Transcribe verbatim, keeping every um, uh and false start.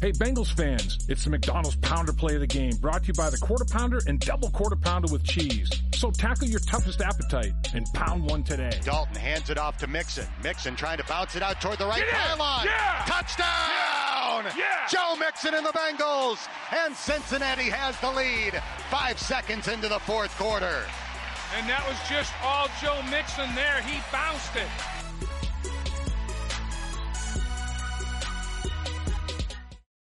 Hey, Bengals fans, it's the McDonald's Pounder Play of the Game, brought to you by the Quarter Pounder and Double Quarter Pounder with cheese. So tackle your toughest appetite and pound one today. Dalton hands it off to Mixon. Mixon trying to bounce it out toward the right pylon. Yeah! Touchdown! Yeah! Yeah! Joe Mixon and the Bengals. And Cincinnati has the lead. Five seconds into the fourth quarter. And that was just all Joe Mixon there. He bounced it.